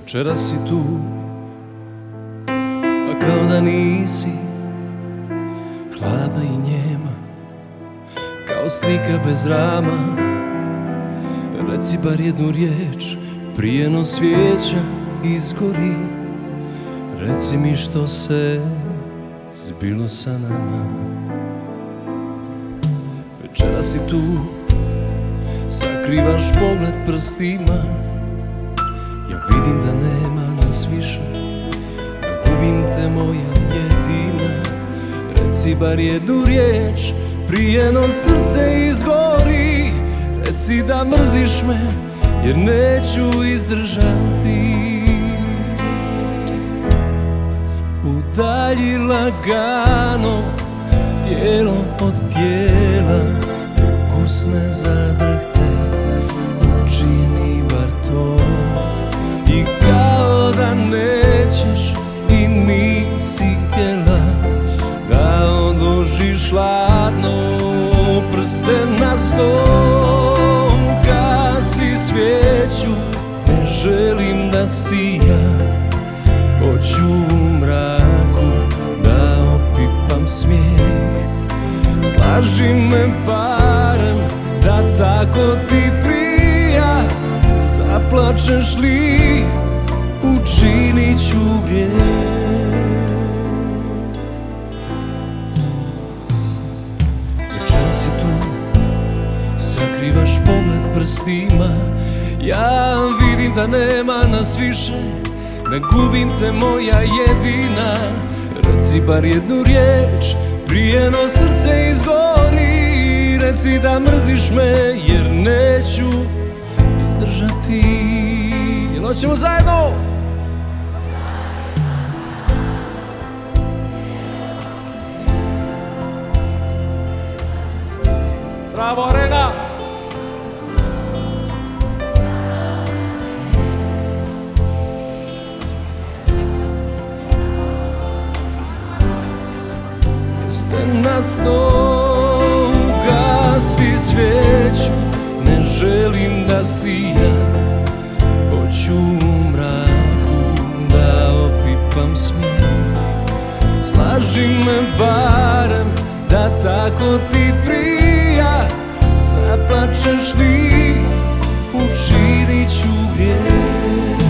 Večeras si tu, a kao da nisi, hladna i njema, kao slika bez rama. Reci bar jednu riječ, prije no svijeća izgori. Reci mi što se zbilo sa nama. Večeras si tu, sakrivaš pogled prstima. Ja vidim da nema nas više, da gubim te moja jedina. Reci bar jednu riječ, prije no srce izgori. Reci da mrziš me, jer neću izdržati. Udalji lagano tijelo od tijela, ukusne zadrhte, učini bar to. I kao da nećeš i nisi htjela da odložiš hladno prste na stol. Gasi svijeću, ne želim da sija, hoću u mraku da opipam smijeh. Slaži me barem da tako ti prija. Zaplačeš li, učinit ću grijeh. Večeras si tu, sakrivaš pogled prstima. Ja vidim da nema nas više, da gubim te moja jedina. Reci bar jednu riječ, prije no srce izgori. Reci da mrziš me, jer neću izdržati. Jel hoćemo zajedno? Bravo, Arena! Jeste na stol, gasi svijeću, ne želim da sija, hoću u mraku da opipam smijeh. Slaži me barem da tako ti prija. Zaplačeš li, učinit ću grijeh.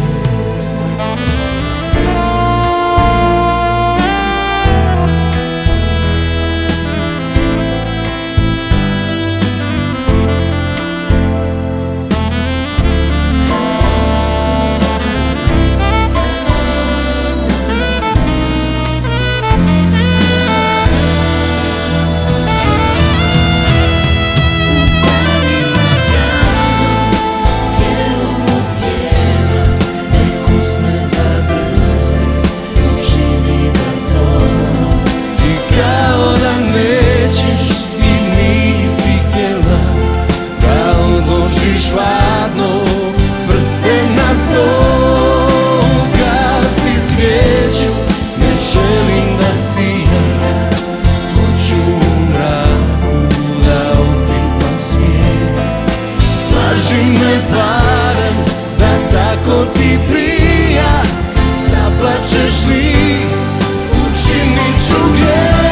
Hladno prste na stol, gasi svijeću, ne želim da sijam, hoću u mraku da opipam smijeh. Slaži me barem da tako ti prija. Zaplačeš li, učinit ću grijeh.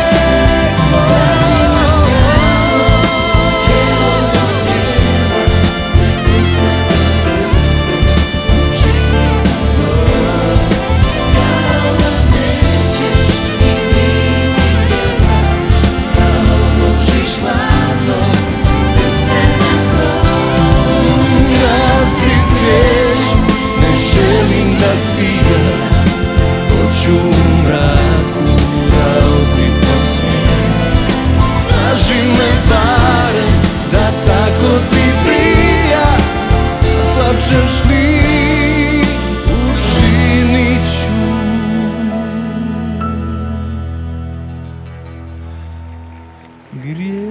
Hoću u mraku da opipam smijeh. Slaži me barem da tako ti prija. Zaplačeš li, učinit ću grijeh.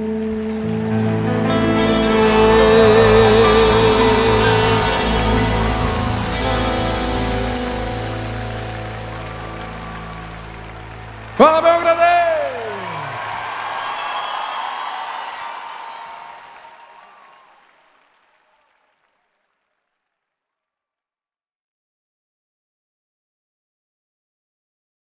Hvala Beograd!